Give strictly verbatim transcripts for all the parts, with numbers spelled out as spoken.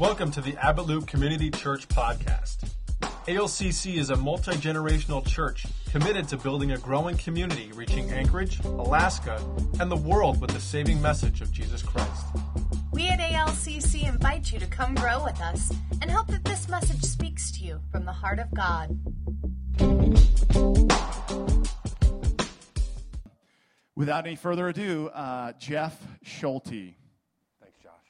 Welcome to the Abbott Loop Community Church Podcast. A L C C is a multi-generational church committed to building a growing community reaching Anchorage, Alaska, and the world with the saving message of Jesus Christ. We at A L C C invite you to come grow with us and hope that this message speaks to you from the heart of God. Without any further ado, uh, Jeff Schulte. Thanks, Josh.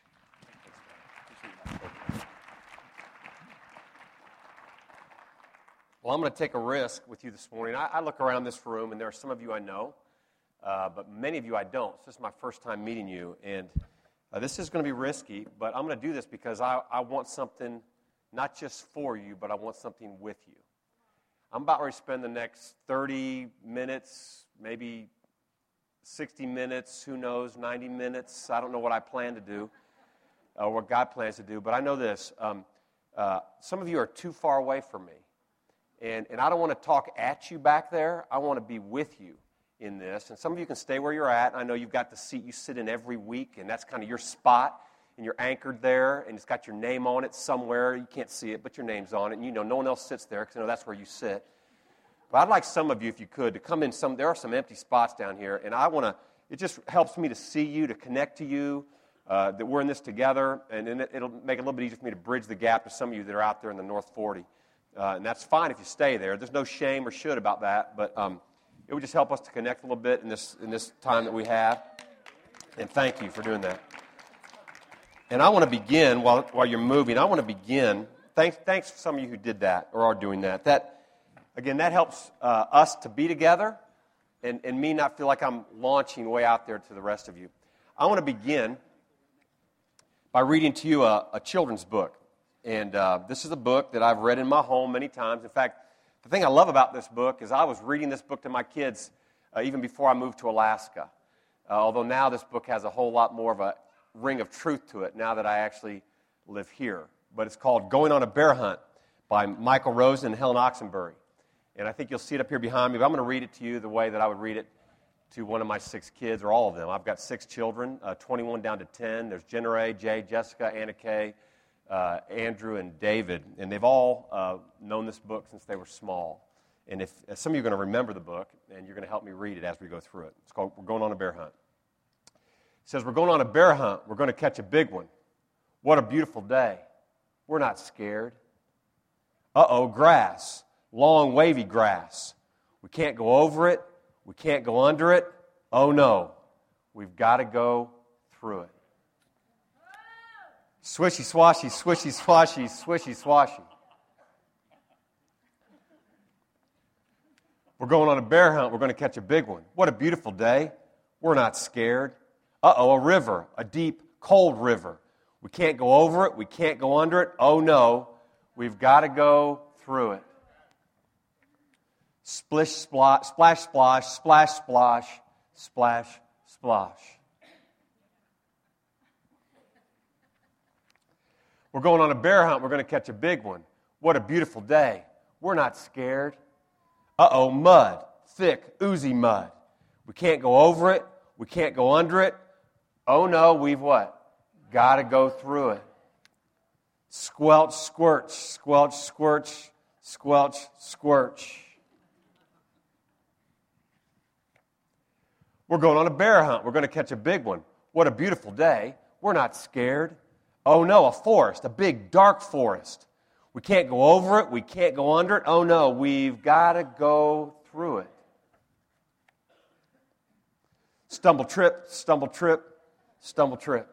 Well, I'm going to take a risk with you this morning. I, I look around this room, and there are some of you I know, uh, but many of you I don't. So this is my first time meeting you, and uh, this is going to be risky, but I'm going to do this because I, I want something not just for you, but I want something with you. I'm about ready to spend the next thirty minutes, maybe sixty minutes, who knows, ninety minutes. I don't know what I plan to do or what God plans to do, but I know this. Um, uh, some of you are too far away from me. And, and I don't want to talk at you back there. I want to be with you in this. And some of you can stay where you're at. I know you've got the seat you sit in every week, and that's kind of your spot, and you're anchored there, and it's got your name on it somewhere. You can't see it, but your name's on it. And you know no one else sits there because I know that's where you sit. But I'd like some of you, if you could, to come in some. There are some empty spots down here, and I want to, it just helps me to see you, to connect to you, uh, that we're in this together, and then it, it'll make it a little bit easier for me to bridge the gap to some of you that are out there in the North forty. Uh, and that's fine if you stay there. There's no shame or should about that, but um, it would just help us to connect a little bit in this in this time that we have. And thank you for doing that. And I want to begin, while while you're moving, I want to begin, thanks, thanks to some of you who did that or are doing that. That, again, that helps uh, us to be together and, and me not feel like I'm launching way out there to the rest of you. I want to begin by reading to you a, a children's book. And uh, this is a book that I've read in my home many times. In fact, the thing I love about this book is I was reading this book to my kids uh, even before I moved to Alaska. Uh, although now this book has a whole lot more of a ring of truth to it now that I actually live here. But it's called Going on a Bear Hunt by Michael Rosen and Helen Oxenbury. And I think you'll see it up here behind me. But I'm going to read it to you the way that I would read it to one of my six kids, or all of them. I've got six children, uh, twenty-one down to ten. There's Jenna Ray, Jay, Jessica, Anna Kay, Uh, Andrew and David, and they've all uh, known this book since they were small. And if uh, some of you are going to remember the book, and you're going to help me read it as we go through it. It's called We're Going on a Bear Hunt. It says, we're going on a bear hunt. We're going to catch a big one. What a beautiful day. We're not scared. Uh-oh, grass. Long, wavy grass. We can't go over it. We can't go under it. Oh, no. We've got to go through it. Swishy, swashy, swishy, swashy, swishy, swashy. We're going on a bear hunt. We're going to catch a big one. What a beautiful day. We're not scared. Uh-oh, a river, a deep, cold river. We can't go over it. We can't go under it. Oh, no. We've got to go through it. Splish, splash, splash, splash, splash, splash, splash, splash. We're going on a bear hunt. We're going to catch a big one. What a beautiful day. We're not scared. Uh-oh, mud. Thick, oozy mud. We can't go over it. We can't go under it. Oh, no, we've what? Got to go through it. Squelch, squirch, squelch, squirch, squelch, squirch. We're going on a bear hunt. We're going to catch a big one. What a beautiful day. We're not scared. Oh, no, a forest, a big, dark forest. We can't go over it. We can't go under it. Oh, no, we've got to go through it. Stumble, trip, stumble, trip, stumble, trip.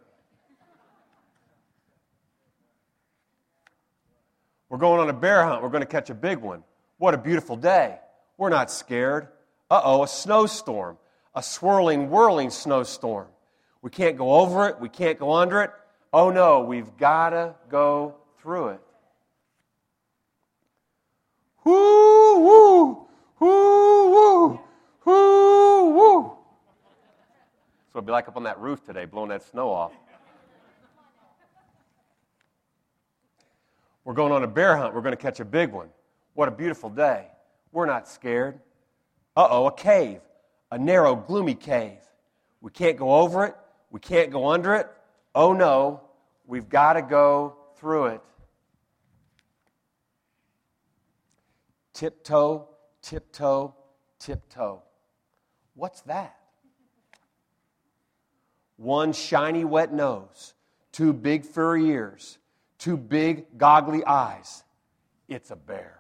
We're going on a bear hunt. We're going to catch a big one. What a beautiful day. We're not scared. Uh-oh, a snowstorm, a swirling, whirling snowstorm. We can't go over it. We can't go under it. Oh, no, we've got to go through it. Whoo, woo, whoo, woo, whoo, woo. So it'll be like up on that roof today, blowing that snow off. We're going on a bear hunt. We're going to catch a big one. What a beautiful day. We're not scared. Uh-oh, a cave, a narrow, gloomy cave. We can't go over it. We can't go under it. Oh, no, we've got to go through it. Tiptoe, tiptoe, tiptoe. What's that? One shiny wet nose, two big furry ears, two big goggly eyes. It's a bear.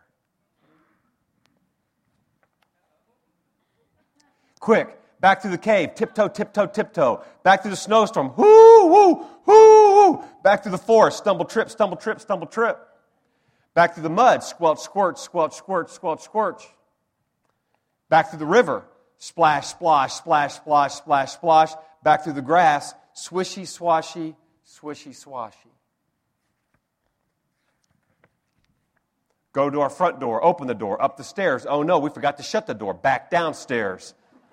Quick, back through the cave, tiptoe, tiptoe, tiptoe. Back through the snowstorm, whoo, whoo, whoo, whoo. Back through the forest, stumble, trip, stumble, trip, stumble, trip. Back through the mud, squelch, squirch, squelch, squirch, squelch, squirch. Back through the river, splash, splosh, splash, splosh, splash, splosh. Back through the grass, swishy, swashy, swishy, swashy. Go to our front door, open the door, up the stairs. Oh no, we forgot to shut the door. Back downstairs.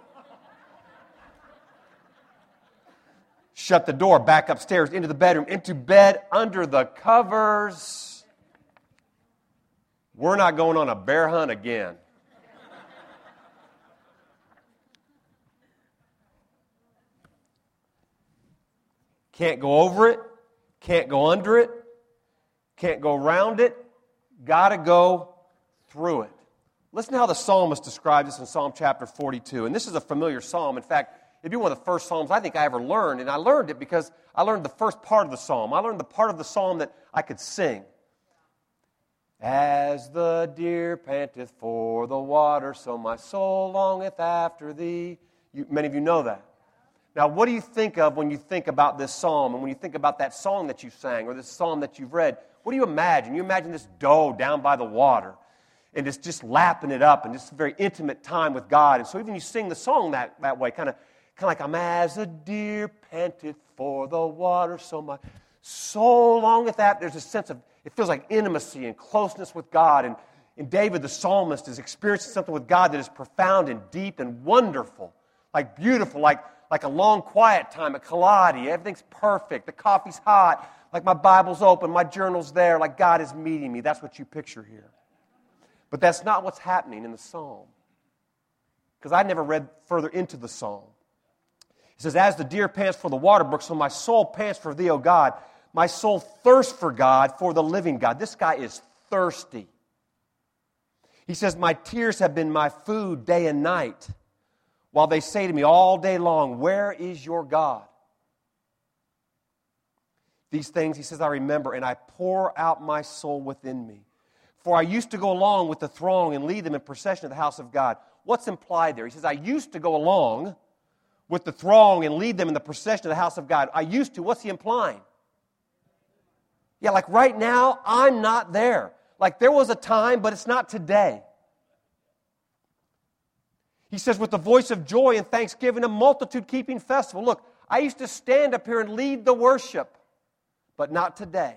Shut the door, back upstairs, into the bedroom, into bed, under the covers. We're not going on a bear hunt again. Can't go over it, can't go under it, can't go around it, got to go through it. Listen to how the psalmist describes this in Psalm chapter forty-two. And this is a familiar psalm. In fact, it'd be one of the first psalms I think I ever learned. And I learned it because I learned the first part of the psalm. I learned the part of the psalm that I could sing. As the deer panteth for the water, so my soul longeth after thee. You, many of you know that. Now, what do you think of when you think about this psalm and when you think about that song that you sang or this psalm that you've read? What do you imagine? You imagine this doe down by the water and it's just lapping it up and just a very intimate time with God. And so even you sing the song that, that way, kind of kind of like, I'm as a deer panteth for the water, so my soul longeth after. There's a sense of, it feels like intimacy and closeness with God. And, and David, the psalmist, is experiencing something with God that is profound and deep and wonderful, like beautiful, like Like a long, quiet time at Kaladi. Everything's perfect. The coffee's hot. Like my Bible's open. My journal's there. Like God is meeting me. That's what you picture here. But that's not what's happening in the psalm. Because I never read further into the psalm. It says, as the deer pants for the water brook, so my soul pants for thee, O God. My soul thirsts for God, for the living God. This guy is thirsty. He says, my tears have been my food day and night, while they say to me all day long, where is your God? These things, he says, I remember, and I pour out my soul within me. For I used to go along with the throng and lead them in procession to the house of God. What's implied there? He says, I used to go along with the throng and lead them in the procession to the house of God. I used to. What's he implying? Yeah, like right now, I'm not there. Like there was a time, but it's not today. He says, with the voice of joy and thanksgiving, a multitude-keeping festival. Look, I used to stand up here and lead the worship, but not today.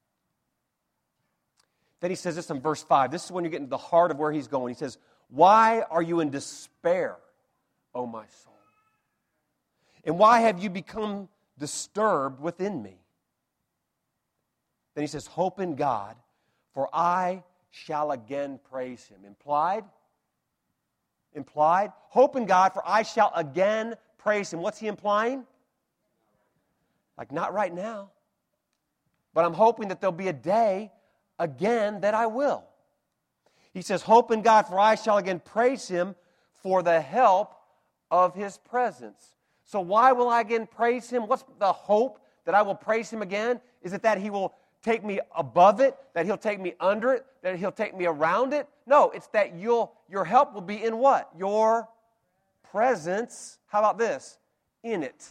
Then he says this in verse five. This is when you get into the heart of where he's going. He says, why are you in despair, O my soul? And why have you become disturbed within me? Then he says, hope in God, for I shall again praise him. Implied? Implied? Hope in God, for I shall again praise him. What's he implying? Like, not right now. But I'm hoping that there'll be a day again that I will. He says, hope in God, for I shall again praise him for the help of his presence. So why will I again praise him? What's the hope that I will praise him again? Is it that he will take me above it, that he'll take me under it, that he'll take me around it? No, it's that you'll your help will be in what? Your presence. How about this? In it.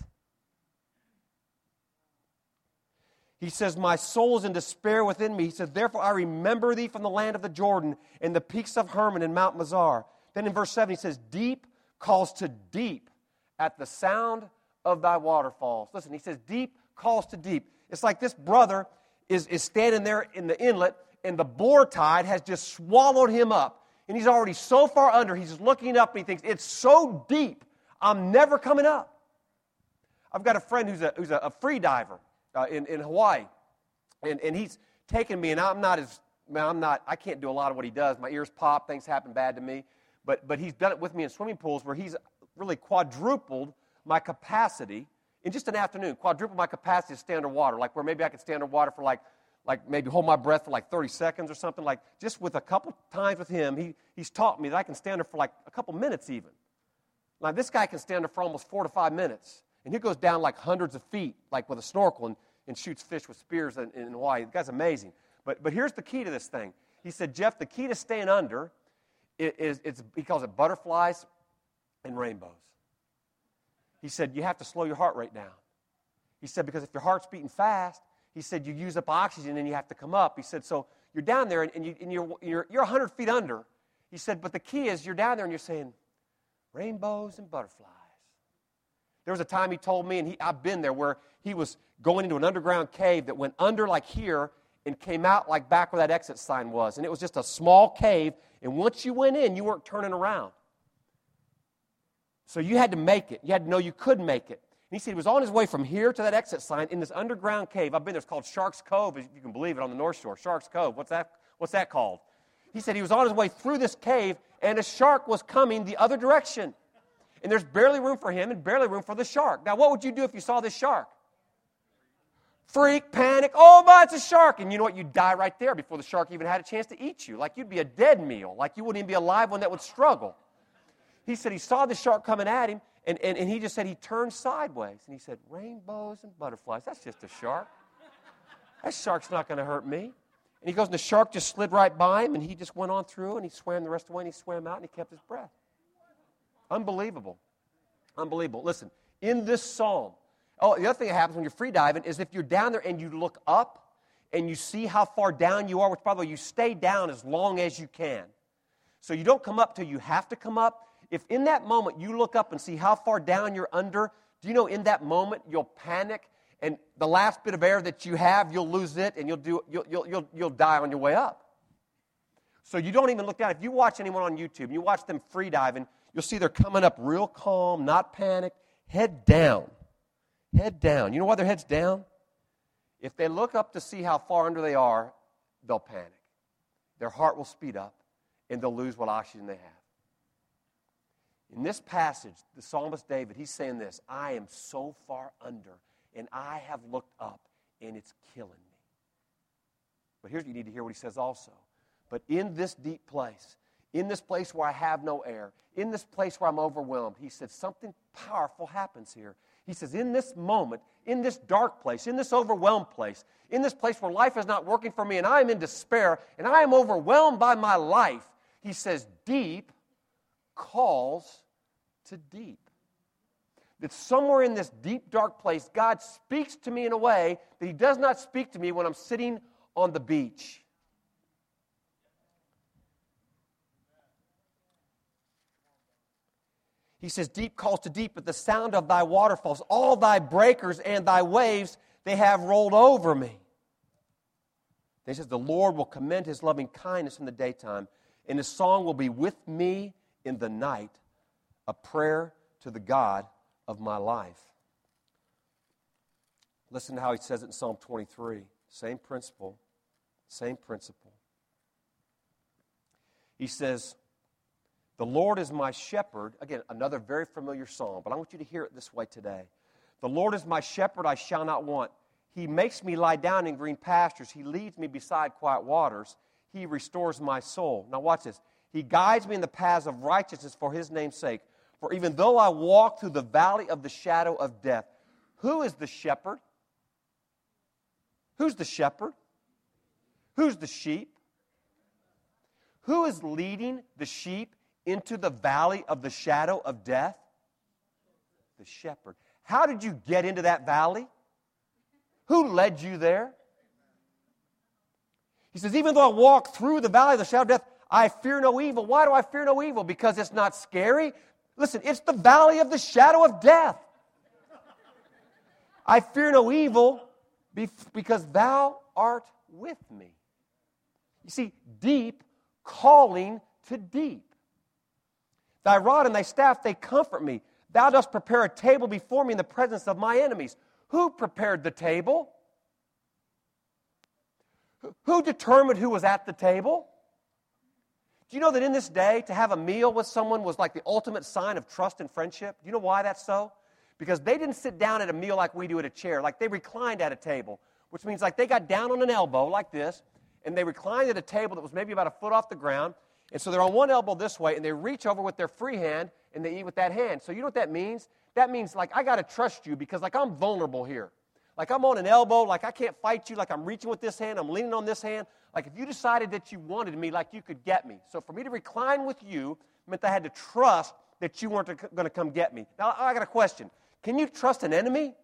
He says, my soul is in despair within me. He says, therefore I remember thee from the land of the Jordan and the peaks of Hermon and Mount Mizar. Then in verse seven he says, deep calls to deep at the sound of thy waterfalls. Listen, he says, deep calls to deep. It's like this brother is, is standing there in the inlet, and the boar tide has just swallowed him up. And he's already so far under, he's looking up, and he thinks, it's so deep, I'm never coming up. I've got a friend who's a, who's a, a free diver uh, in, in Hawaii, and, and he's taken me, and I'm not as, I'm not, I can't do a lot of what he does. My ears pop, things happen bad to me. But, but he's done it with me in swimming pools where he's really quadrupled my capacity in just an afternoon, quadrupled my capacity to stay underwater, like where maybe I could stay underwater for like, like maybe hold my breath for like thirty seconds or something. Like just with a couple times with him, he, he's taught me that I can stand there for like a couple minutes even. Like this guy can stand there for almost four to five minutes. And he goes down like hundreds of feet, like with a snorkel, and, and shoots fish with spears in, in Hawaii. The guy's amazing. But, but here's the key to this thing. He said, Jeff, the key to staying under is, is it's, he calls it butterflies and rainbows. He said, you have to slow your heart rate down. He said, because if your heart's beating fast, he said, you use up oxygen and you have to come up. He said, so you're down there and, and, you, and you're, you're, you're one hundred feet under. He said, but the key is you're down there and you're saying, rainbows and butterflies. There was a time he told me, and he, I've been there, where he was going into an underground cave that went under like here and came out like back where that exit sign was. And it was just a small cave, and once you went in, you weren't turning around. So you had to make it. You had to know you could make it. And he said he was on his way from here to that exit sign in this underground cave. I've been there. It's called Shark's Cove, if you can believe it, on the North Shore. Shark's Cove. What's that, what's that called? He said he was on his way through this cave, and a shark was coming the other direction. And there's barely room for him and barely room for the shark. Now, what would you do if you saw this shark? Freak, panic, oh, my, it's a shark. And you know what? You'd die right there before the shark even had a chance to eat you. Like you'd be a dead meal. Like you wouldn't even be a live one that would struggle. He said he saw the shark coming at him, and, and, and he just said he turned sideways. And he said, rainbows and butterflies. That's just a shark. That shark's not going to hurt me. And he goes, and the shark just slid right by him, and he just went on through, and he swam the rest of the way, and he swam out, and he kept his breath. Unbelievable. Unbelievable. Listen, in this psalm, oh, the other thing that happens when you're free diving is if you're down there and you look up and you see how far down you are, which, by the way, you stay down as long as you can. So you don't come up till you have to come up. If in that moment you look up and see how far down you're under, do you know in that moment you'll panic, and the last bit of air that you have, you'll lose it, and you'll do you'll you'll you'll, you'll die on your way up. So you don't even look down. If you watch anyone on YouTube and you watch them free diving, you'll see they're coming up real calm, not panicked, head down. Head down. You know why their head's down? If they look up to see how far under they are, they'll panic. Their heart will speed up, and they'll lose what oxygen they have. In this passage, the psalmist David, he's saying this, I am so far under, and I have looked up, and it's killing me. But here's what you need to hear what he says also. But in this deep place, in this place where I have no air, in this place where I'm overwhelmed, he said something powerful happens here. He says, in this moment, in this dark place, in this overwhelmed place, in this place where life is not working for me and I am in despair and I am overwhelmed by my life, he says, deep calls to deep. That somewhere in this deep, dark place, God speaks to me in a way that he does not speak to me when I'm sitting on the beach. He says, deep calls to deep at the sound of thy waterfalls. All thy breakers and thy waves, they have rolled over me. He says, the Lord will commend his loving kindness in the daytime, and his song will be with me in the night, a prayer to the God of my life. Listen to how he says it in Psalm twenty-three. Same principle, same principle. He says, the Lord is my shepherd. Again, another very familiar psalm, but I want you to hear it this way today. The Lord is my shepherd, I shall not want. He makes me lie down in green pastures. He leads me beside quiet waters. He restores my soul. Now watch this. He guides me in the paths of righteousness for his name's sake. For even though I walk through the valley of the shadow of death. Who is the shepherd? Who's the shepherd? Who's the sheep? Who is leading the sheep into the valley of the shadow of death? The shepherd. How did you get into that valley? Who led you there? He says, even though I walk through the valley of the shadow of death, I fear no evil. Why do I fear no evil? Because it's not scary. Listen, it's the valley of the shadow of death. I fear no evil because thou art with me. You see, deep calling to deep. Thy rod and thy staff, they comfort me. Thou dost prepare a table before me in the presence of my enemies. Who prepared the table? Who determined who was at the table? Do you know that in this day, to have a meal with someone was like the ultimate sign of trust and friendship? Do you know why that's so? Because they didn't sit down at a meal like we do at a chair, like they reclined at a table. which means like they got down on an elbow like this, and they reclined at a table that was maybe about a foot off the ground, and so they're on one elbow this way, and they reach over with their free hand, and they eat with that hand. So you know what that means? That means, like, I got to trust you because, like, I'm vulnerable here. Like, I'm on an elbow, like, I can't fight you, like, I'm reaching with this hand, I'm leaning on this hand. Like, if you decided that you wanted me, like, you could get me. So for me to recline with you meant I had to trust that you weren't going to come get me. Now, I got a question. Can you trust an enemy?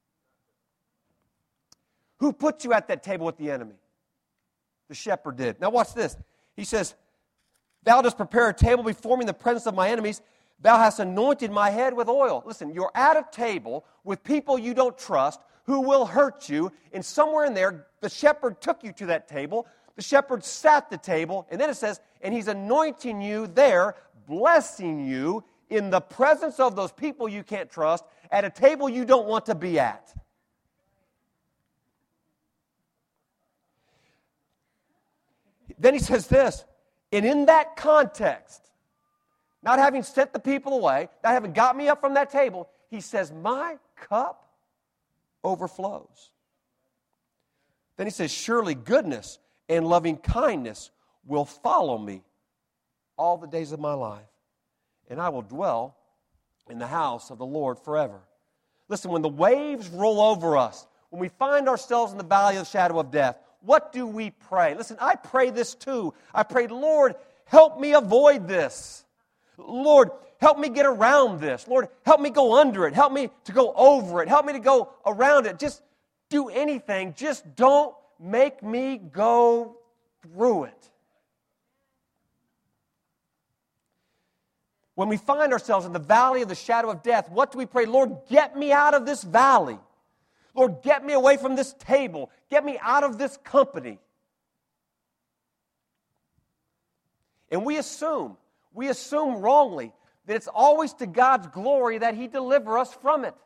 Who put you at that table with the enemy? The shepherd did. Now, watch this. He says, thou dost prepare a table before me in the presence of my enemies. Thou hast anointed my head with oil. Listen, you're at a table with people you don't trust who will hurt you, and somewhere in there, the shepherd took you to that table. The shepherd sat at the table, and then it says, and he's anointing you there, blessing you in the presence of those people you can't trust at a table you don't want to be at. Then he says this, and in that context, not having sent the people away, not having got me up from that table, he says, my cup overflows. Then he says, surely goodness and loving kindness will follow me all the days of my life, and I will dwell in the house of the Lord forever. Listen, when the waves roll over us, when we find ourselves in the valley of the shadow of death, what do we pray? Listen, I pray this too. I pray, Lord, help me avoid this. Lord, help me get around this. Lord, help me go under it. Help me to go over it. Help me to go around it. Just do anything. Just don't make me go through it. When we find ourselves in the valley of the shadow of death, what do we pray? Lord, get me out of this valley. Lord, get me away from this table. Get me out of this company. And we assume, we assume wrongly that it's always to God's glory that He deliver us from it.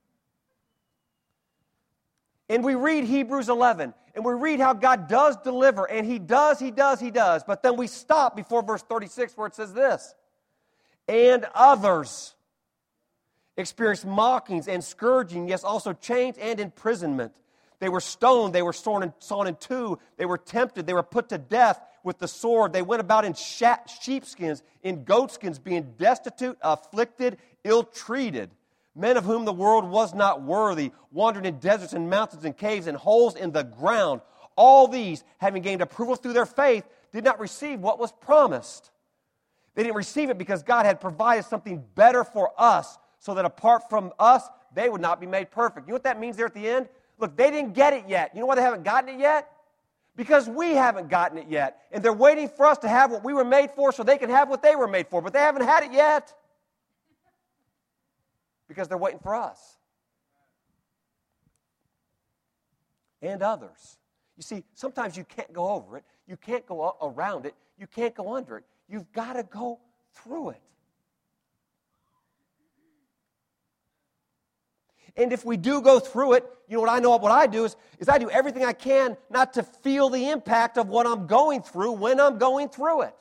And we read Hebrews eleven, and we read how God does deliver, and He does, He does, He does. But then we stop before verse thirty-six where it says this, and others experienced mockings and scourging, yes, also chains and imprisonment. They were stoned, they were sawn in, sawn in two, they were tempted, they were put to death with the sword. They went about in sheepskins, in goatskins, being destitute, afflicted, ill-treated. Men of whom the world was not worthy, wandered in deserts and mountains and caves and holes in the ground. All these, having gained approval through their faith, did not receive what was promised. They didn't receive it because God had provided something better for us, so that apart from us, they would not be made perfect. You know what that means there at the end? Look, they didn't get it yet. You know why they haven't gotten it yet? Because we haven't gotten it yet. And they're waiting for us to have what we were made for so they can have what they were made for. But they haven't had it yet. Because they're waiting for us. And others. You see, sometimes you can't go over it. You can't go around it. You can't go under it. You've got to go through it. And if we do go through it, you know what I know what I do is, is I do everything I can not to feel the impact of what I'm going through when I'm going through it.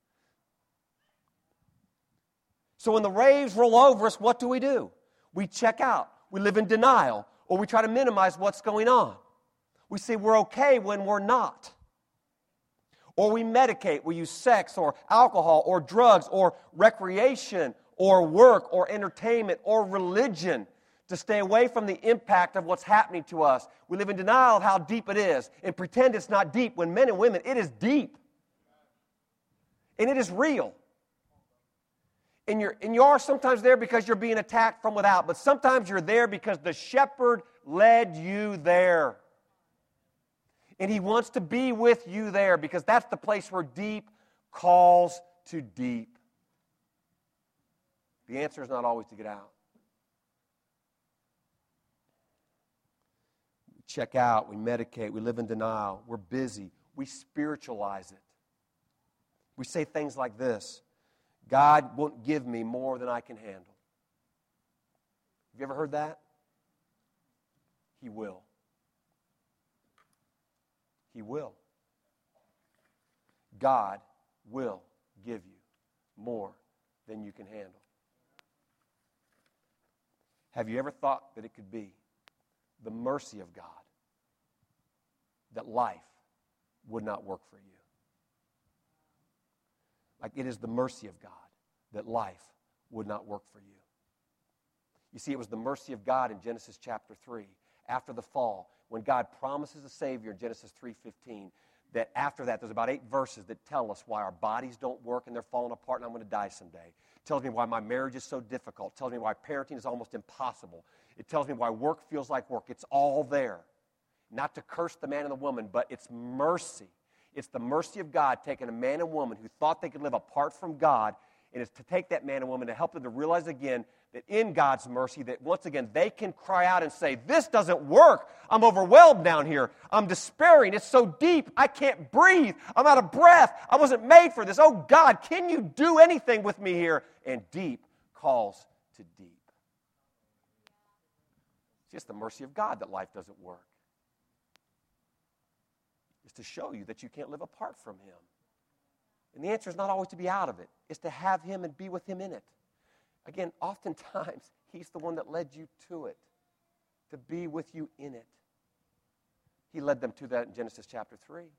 So when the waves roll over us, what do we do? We check out. We live in denial, or we try to minimize what's going on. We say we're okay when we're not. Or we medicate. We use sex or alcohol or drugs or recreation or work or entertainment or religion to stay away from the impact of what's happening to us. We live in denial of how deep it is and pretend it's not deep when men and women, it is deep. And it is real. And, you're, and you are sometimes there because you're being attacked from without, but sometimes you're there because the shepherd led you there. And He wants to be with you there because that's the place where deep calls to deep. The answer is not always to get out. Check out, we medicate, we live in denial, we're busy, we spiritualize it. We say things like this, God won't give me more than I can handle. Have you ever heard that? He will. He will. God will give you more than you can handle. Have you ever thought that it could be the mercy of God that life would not work for you. Like it is the mercy of God that life would not work for you. You see, it was the mercy of God in Genesis chapter three, after the fall, when God promises a Savior in Genesis three fifteen, that after that, there's about eight verses that tell us why our bodies don't work and they're falling apart and I'm going to die someday. It tells me why my marriage is so difficult. It tells me why parenting is almost impossible. It tells me why work feels like work. It's all there. Not to curse the man and the woman, but it's mercy. It's the mercy of God taking a man and woman who thought they could live apart from God, and it's to take that man and woman to help them to realize again that in God's mercy, that once again they can cry out and say, this doesn't work. I'm overwhelmed down here. I'm despairing. It's so deep. I can't breathe. I'm out of breath. I wasn't made for this. Oh God, can you do anything with me here? And deep calls to deep. It's just the mercy of God that life doesn't work. It's to show you that you can't live apart from Him. And the answer is not always to be out of it. It's to have Him and be with Him in it. Again, oftentimes, He's the one that led you to it, to be with you in it. He led them to that in Genesis chapter three.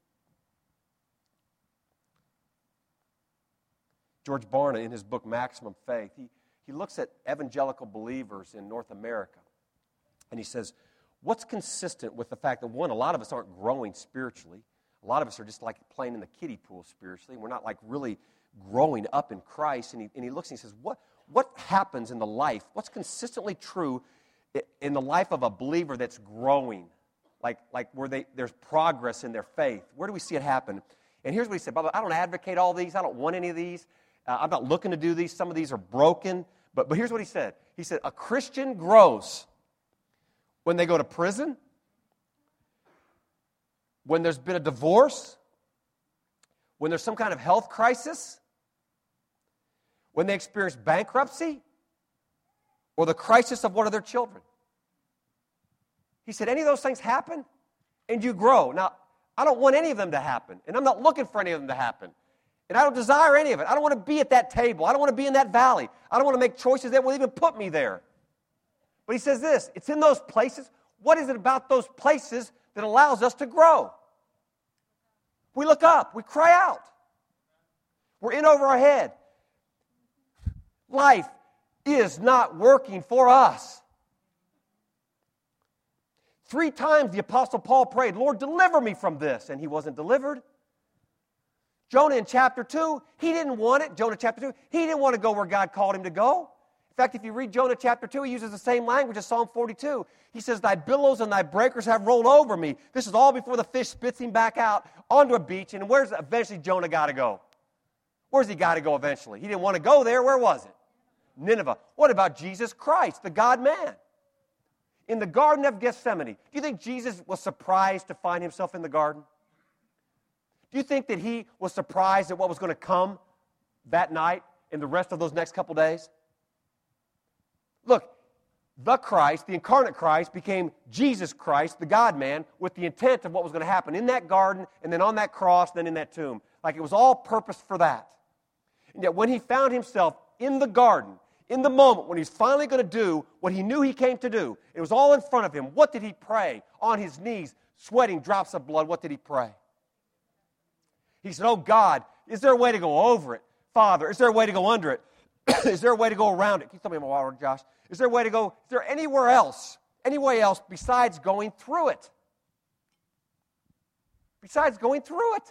George Barna, in his book Maximum Faith, he, he looks at evangelical believers in North America, and he says, what's consistent with the fact that, one, a lot of us aren't growing spiritually. A lot of us are just like playing in the kiddie pool spiritually. We're not like really growing up in Christ. And he, and he looks and he says, what, what happens in the life? What's consistently true in the life of a believer that's growing? Like, like where they, there's progress in their faith. Where do we see it happen? And here's what he said. By the way, I don't advocate all these. I don't want any of these. Uh, I'm not looking to do these. Some of these are broken. But, but here's what he said. He said, a Christian grows when they go to prison, when there's been a divorce, when there's some kind of health crisis, when they experience bankruptcy, or the crisis of one of their children. He said, any of those things happen, and you grow. Now, I don't want any of them to happen, and I'm not looking for any of them to happen. And I don't desire any of it. I don't want to be at that table. I don't want to be in that valley. I don't want to make choices that will even put me there. But he says this, it's in those places. What is it about those places that allows us to grow? We look up. We cry out. We're in over our head. Life is not working for us. Three times the Apostle Paul prayed, Lord, deliver me from this. And he wasn't delivered. Jonah in chapter two, he didn't want it. Jonah chapter two, he didn't want to go where God called him to go. In fact, if you read Jonah chapter two, he uses the same language as Psalm forty-two. He says, thy billows and thy breakers have rolled over me. This is all before the fish spits him back out onto a beach. And where's eventually Jonah got to go? Where's he got to go eventually? He didn't want to go there. Where was it? Nineveh. What about Jesus Christ, the God-man? In the Garden of Gethsemane, do you think Jesus was surprised to find himself in the garden? Do you think that he was surprised at what was going to come that night and the rest of those next couple days? Look, the Christ, the incarnate Christ, became Jesus Christ, the God-man, with the intent of what was going to happen in that garden and then on that cross, then in that tomb. Like it was all purposed for that. And yet when he found himself in the garden, in the moment when he's finally going to do what he knew he came to do, it was all in front of him. What did he pray? On his knees, sweating drops of blood, what did he pray? He said, oh God, is there a way to go over it? Father, is there a way to go under it? Is there a way to go around it? Can you tell me more water, Josh? Is there a way to go, is there anywhere else, any way else besides going through it? Besides going through it.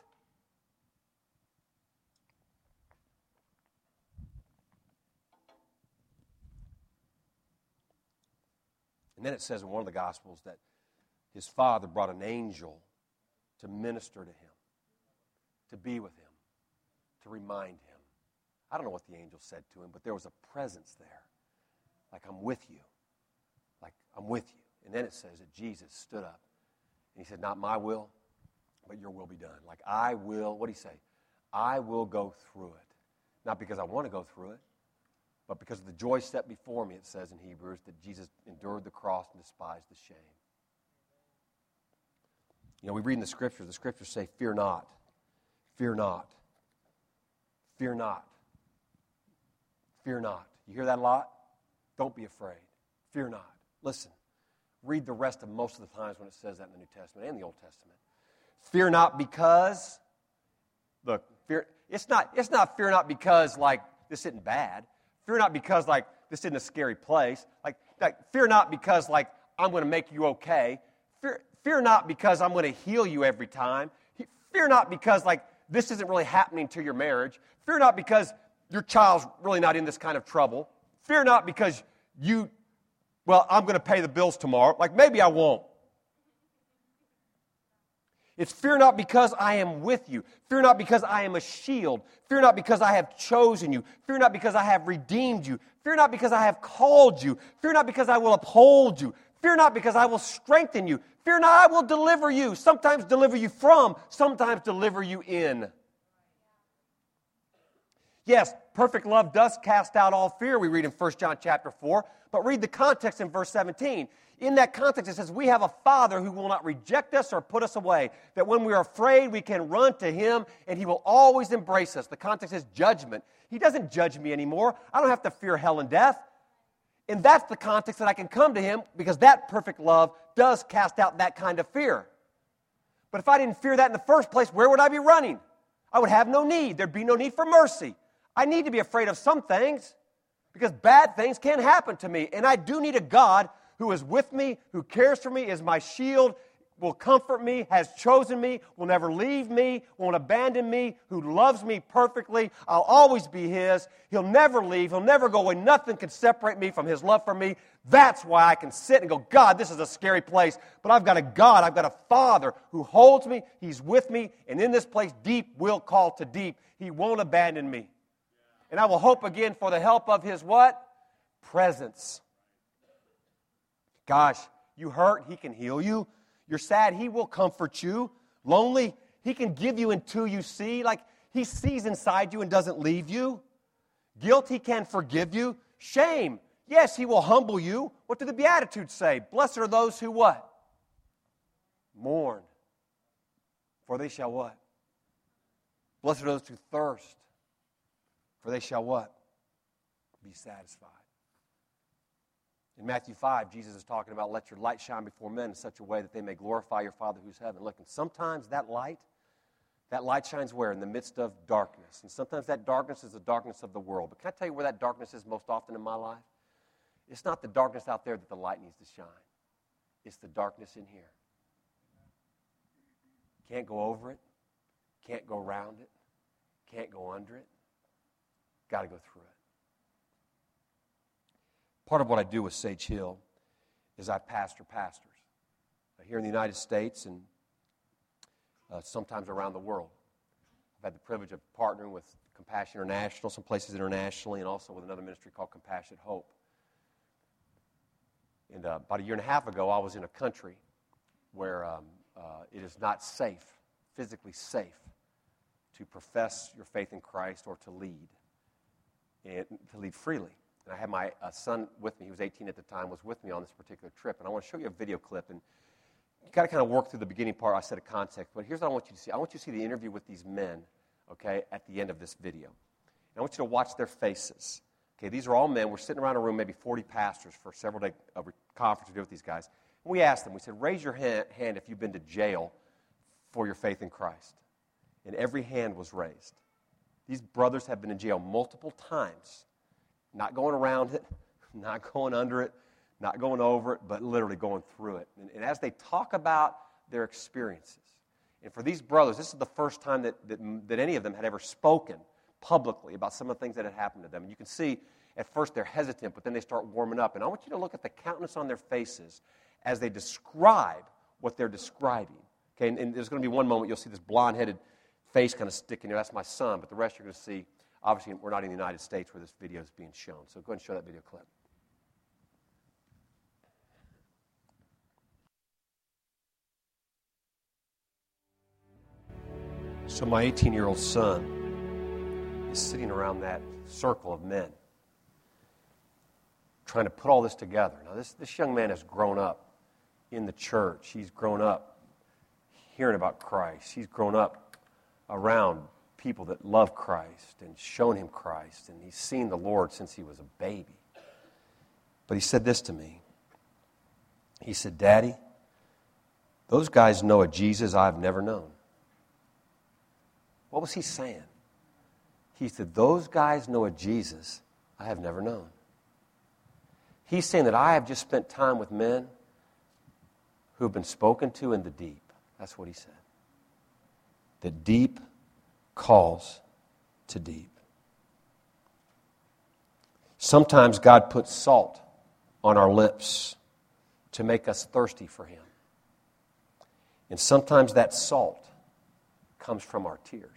And then it says in one of the Gospels that his father brought an angel to minister to him, to be with him, to remind him. I don't know what the angel said to him, but there was a presence there. Like, I'm with you. Like, I'm with you. And then it says that Jesus stood up and he said, not my will, but your will be done. Like, I will, what did he say? I will go through it. Not because I want to go through it, but because of the joy set before me, it says in Hebrews, that Jesus endured the cross and despised the shame. You know, we read in the Scriptures, the Scriptures say, fear not, fear not, fear not, fear not. You hear that a lot? Don't be afraid. Fear not. Listen, read the rest of most of the times when it says that in the New Testament and the Old Testament. Fear not because, look, fear, it's not, it's not fear not because, like, this isn't bad. Fear not because, like, this isn't a scary place. Like, like fear not because, like, I'm going to make you okay. Fear, fear not because I'm going to heal you every time. Fear not because, like, this isn't really happening to your marriage. Fear not because your child's really not in this kind of trouble. Fear not because you, well, I'm going to pay the bills tomorrow. Like, maybe I won't. It's fear not because I am with you. Fear not because I am a shield. Fear not because I have chosen you. Fear not because I have redeemed you. Fear not because I have called you. Fear not because I will uphold you. Fear not because I will strengthen you. Fear not, I will deliver you. Sometimes deliver you from, sometimes deliver you in. Yes, perfect love does cast out all fear, we read in First John chapter four. But read the context in verse seventeen. In that context, it says, we have a Father who will not reject us or put us away, that when we are afraid, we can run to Him, and He will always embrace us. The context is judgment. He doesn't judge me anymore. I don't have to fear hell and death. And that's the context that I can come to Him, because that perfect love does cast out that kind of fear. But if I didn't fear that in the first place, where would I be running? I would have no need. There'd be no need for mercy. I need to be afraid of some things, because bad things can happen to me. And I do need a God who is with me, who cares for me, is my shield, will comfort me, has chosen me, will never leave me, won't abandon me, who loves me perfectly. I'll always be His. He'll never leave. He'll never go away. Nothing can separate me from His love for me. That's why I can sit and go, God, this is a scary place, but I've got a God, I've got a Father who holds me, He's with me, and in this place, deep will call to deep. He won't abandon me. And I will hope again for the help of His what? Presence. Gosh, you hurt, He can heal you. You're sad, He will comfort you. Lonely, He can give you until you see. Like, He sees inside you and doesn't leave you. Guilt, He can forgive you. Shame, yes, He will humble you. What do the Beatitudes say? Blessed are those who what? Mourn. For they shall what? Blessed are those who thirst. For they shall what? Be satisfied. In Matthew five, Jesus is talking about let your light shine before men in such a way that they may glorify your Father who's heaven. Look, and sometimes that light, that light shines where? In the midst of darkness. And sometimes that darkness is the darkness of the world. But can I tell you where that darkness is most often in my life? It's not the darkness out there that the light needs to shine. It's the darkness in here. Can't go over it. Can't go around it. Can't go under it. Got to go through it. Part of what I do with Sage Hill is I pastor pastors here in the United States and uh, sometimes around the world. I've had the privilege of partnering with Compassion International, some places internationally, and also with another ministry called Compassionate Hope. And uh, about a year and a half ago, I was in a country where um, uh, it is not safe, physically safe, to profess your faith in Christ or to lead, and to lead freely. And I had my uh, son with me. He was eighteen at the time, was with me on this particular trip. And I want to show you a video clip. And you got to kind of work through the beginning part. I said a context. But here's what I want you to see. I want you to see the interview with these men, okay, at the end of this video. And I want you to watch their faces. Okay, these are all men. We're sitting around a room, maybe forty pastors for several day uh, conference to do with these guys. And we asked them, we said, raise your hand, hand if you've been to jail for your faith in Christ. And every hand was raised. These brothers have been in jail multiple times. Not going around it, not going under it, not going over it, but literally going through it. And, and as they talk about their experiences, and for these brothers, this is the first time that, that, that any of them had ever spoken publicly about some of the things that had happened to them. And you can see at first they're hesitant, but then they start warming up. And I want you to look at the countenance on their faces as they describe what they're describing. Okay, and, and there's going to be one moment you'll see this blonde-headed face kind of sticking there. That's my son, but the rest you're going to see. Obviously, we're not in the United States where this video is being shown. So go ahead and show that video clip. So my eighteen-year-old son is sitting around that circle of men trying to put all this together. Now, this, this young man has grown up in the church. He's grown up hearing about Christ. He's grown up around people that love Christ and shown him Christ, and he's seen the Lord since he was a baby. But he said this to me. He said, Daddy, Those guys know a Jesus I've never known. What was he saying? He said, those guys know a Jesus I have never known. He's saying that I have just spent time with men who have been spoken to in the deep. That's what he said. The deep calls to deep. Sometimes God puts salt on our lips to make us thirsty for him. And sometimes that salt comes from our tears.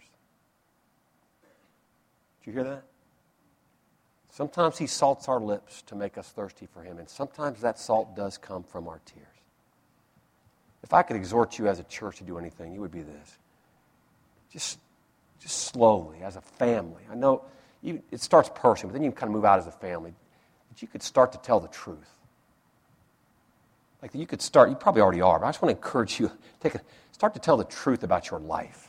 Did you hear that? Sometimes he salts our lips to make us thirsty for him, and sometimes that salt does come from our tears. If I could exhort you as a church to do anything, it would be this. Just, just slowly, as a family. I know you, it starts personally, but then you can kind of move out as a family. But you could start to tell the truth. Like you could start, you probably already are, but I just want to encourage you, take a, start to tell the truth about your life.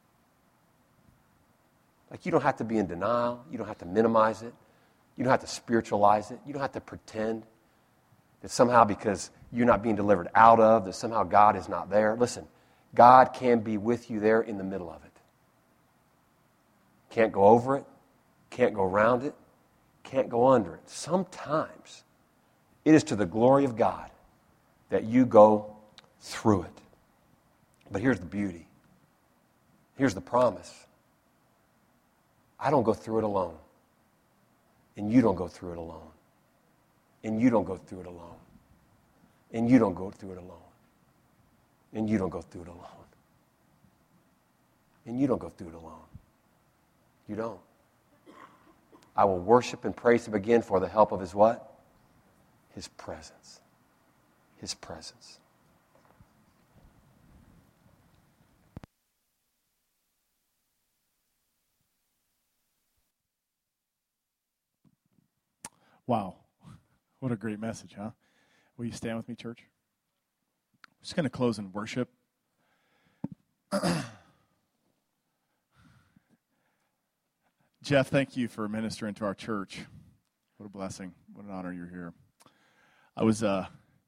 Like you don't have to be in denial. You don't have to minimize it. You don't have to spiritualize it. You don't have to pretend that somehow because you're not being delivered out of, that somehow God is not there. Listen, God can be with you there in the middle of it. Can't go over it. Can't go around it. Can't go under it. Sometimes it is to the glory of God that you go through it. But here's the beauty. Here's the promise. I don't go through it alone. And you don't go through it alone. And you don't go through it alone. And you don't go through it alone. And you don't go through it alone. And you don't go through it alone. You don't. I will worship and praise him again for the help of his what? His presence. His presence. Wow. What a great message, huh? Will you stand with me, church? I'm just going to close in worship. Jeff, thank you for ministering to our church. What a blessing. What an honor you're here. I was uh,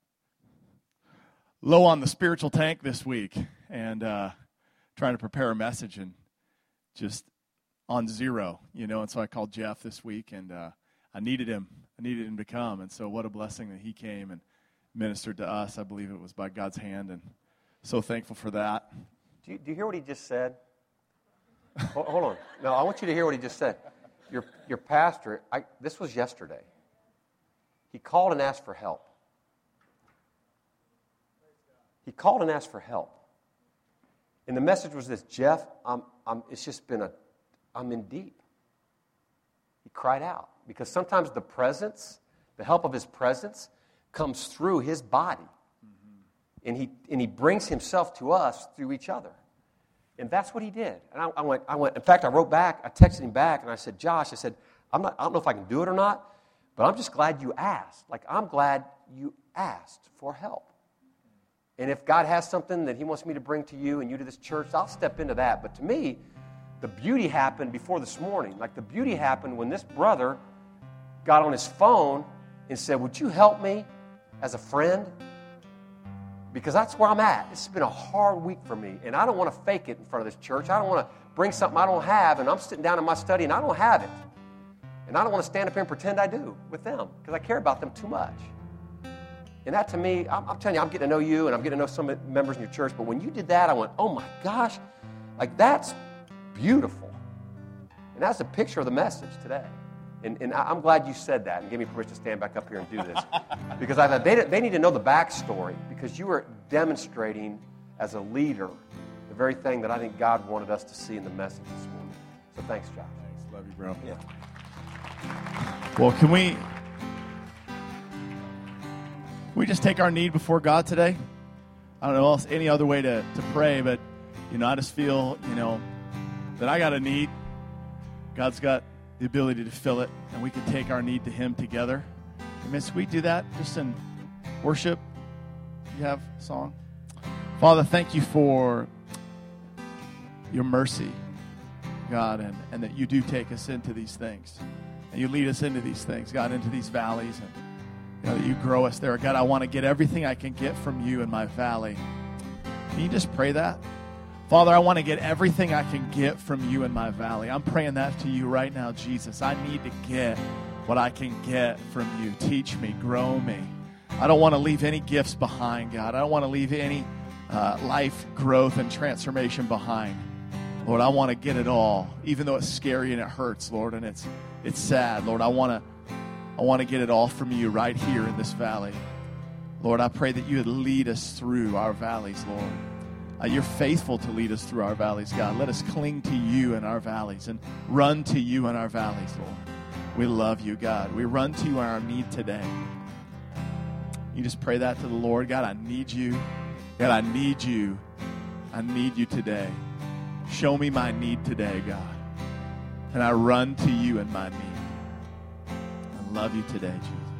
low on the spiritual tank this week and uh, trying to prepare a message and just on zero, you know, and so I called Jeff this week and uh, I needed him. I needed him to come, and so what a blessing that he came and ministered to us. I believe it was by God's hand, and so thankful for that. Do you, do you hear what he just said? hold, hold on. No, I want you to hear what he just said. Your, your pastor, I, this was yesterday. He called and asked for help. He called and asked for help. And the message was this, Jeff, I'm, I'm, it's just been a, I'm in deep. He cried out. Because sometimes the presence, the help of his presence, comes through his body. Mm-hmm. And he and he brings himself to us through each other. And that's what he did. And I, I went, I went, in fact, I wrote back, I texted him back, and I said, Josh, I said, I'm not, I don't know if I can do it or not, but I'm just glad you asked. Like, I'm glad you asked for help. And if God has something that he wants me to bring to you and you to this church, I'll step into that. But to me, the beauty happened before this morning. Like, the beauty happened when this brother got on his phone and said, would you help me as a friend? Because that's where I'm at. This has been a hard week for me, and I don't want to fake it in front of this church. I don't want to bring something I don't have, and I'm sitting down in my study, and I don't have it. And I don't want to stand up here and pretend I do with them, because I care about them too much. And that, to me, I'm, I'm telling you, I'm getting to know you, and I'm getting to know some members in your church, but when you did that, I went, oh, my gosh, like, that's beautiful. And that's a picture of the message today. And, and I'm glad you said that and gave me permission to stand back up here and do this. Because I thought they, they need to know the backstory, because you were demonstrating as a leader the very thing that I think God wanted us to see in the message this morning. So thanks, Josh. Thanks. Love you, bro. Yeah. Well, can we, can we just take our need before God today? I don't know else, any other way to, to pray, but, you know, I just feel, you know, that I got a need. God's got the ability to fill it, and we can take our need to him together. Miss, we do that just in worship. You have a song? Father, thank you for your mercy, God, and, and that you do take us into these things. And you lead us into these things, God, into these valleys, and you know, that you grow us there. God, I want to get everything I can get from you in my valley Can you just pray that? Father, I want to get everything I can get from you in my valley. I'm praying that to you right now, Jesus. I need to get what I can get from you. Teach me, grow me. I don't want to leave any gifts behind, God. I don't want to leave any uh, life growth and transformation behind. Lord, I want to get it all, even though it's scary and it hurts, Lord, and it's it's sad. Lord, I want to I want to get it all from you right here in this valley. Lord, I pray that you would lead us through our valleys, Lord. Uh, you're faithful to lead us through our valleys, God. Let us cling to you in our valleys and run to you in our valleys, Lord. We love you, God. We run to you in our need today. You just pray that to the Lord. God, I need you. God, I need you. I need you today. Show me my need today, God. And I run to you in my need. I love you today, Jesus.